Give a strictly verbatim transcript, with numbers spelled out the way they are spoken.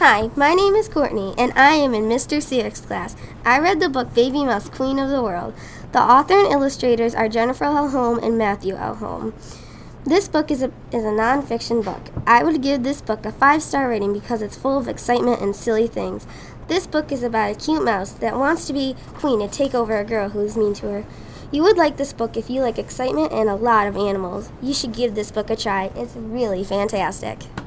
Hi, my name is Courtney, and I am in Mister Sierik's class. I read the book Baby Mouse, Queen of the World. The author and illustrators are Jennifer L. Holm and Matthew L. Holm. This book is a, is a non-fiction book. I would give this book a five-star rating because it's full of excitement and silly things. This book is about a cute mouse that wants to be queen and take over a girl who is mean to her. You would like this book if you like excitement and a lot of animals. You should give this book a try. It's really fantastic.